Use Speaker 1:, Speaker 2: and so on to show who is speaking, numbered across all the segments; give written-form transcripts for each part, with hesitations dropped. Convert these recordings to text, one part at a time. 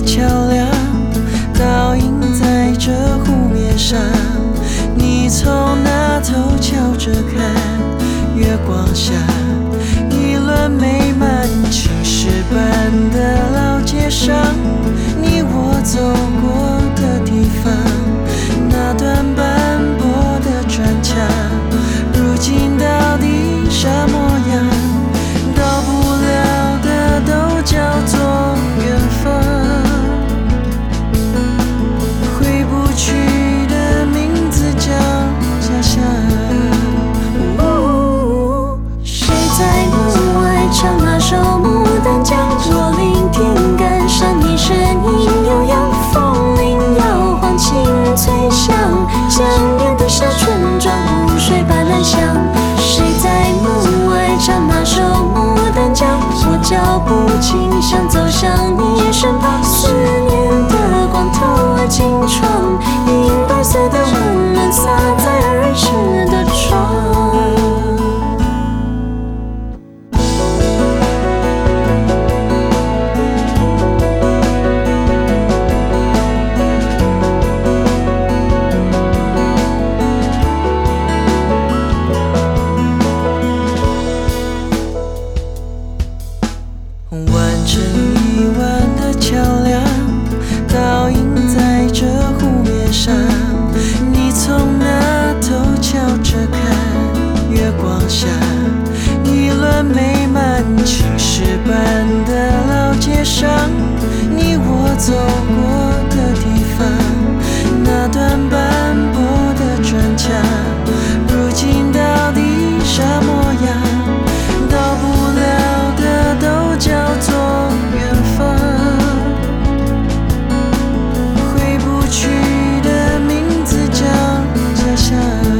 Speaker 1: 桥梁，倒映在这湖面上。你从那头瞧着看，月光下一轮美满，青石板的老街上，你我走过的地方，那段斑驳的砖墙，如今到底啥模样？到不了的都叫做远方，回不去的名字叫家乡。谁在门外唱那首牡丹江？若聆听感伤，你声音悠扬，风铃摇晃，清脆响，想念的沙村庄，湖水般蓝香。谁在门外唱那首牡丹江？我脚步轻，想走向你身旁，思念的光透进窗，银白色的温暖洒在儿时的窗。完成一晚的桥梁，倒映在这湖面上。你从那头瞧着看，月光下一轮美满，青石板的老街上，你我走过的地方，那段斑驳的砖墙，如今到底啥模样？到不了的都叫做远方，回不去的名字叫家乡。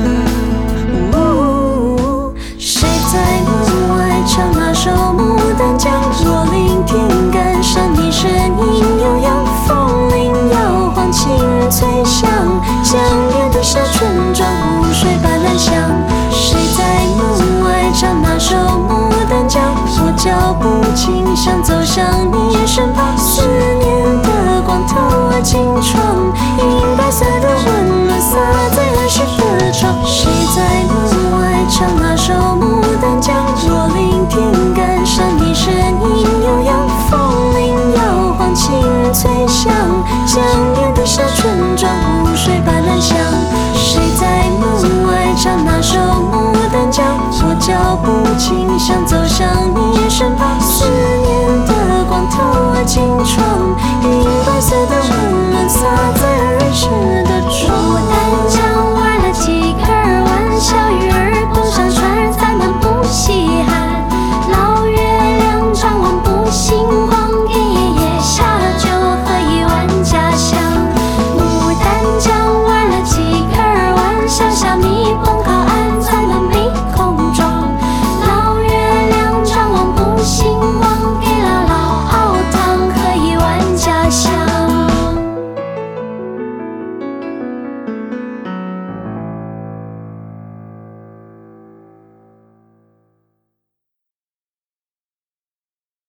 Speaker 1: 谁在门外唱那首牡丹江？若聆听感伤，你声音悠扬，风铃摇晃，清脆响，想念的沙村庄，湖水般蓝香。谁在门外唱那首牡丹江？我脚步轻，想走向你身旁，思念的光透进窗，银白色的温暖洒在儿时的窗。谁在门外唱那首牡丹江？若聆听感伤，你声音悠扬，风铃摇晃，清脆响，想念的沙村庄，湖水般蓝香。谁在门外唱那首牡丹江？我脚步轻，想走向你身旁，思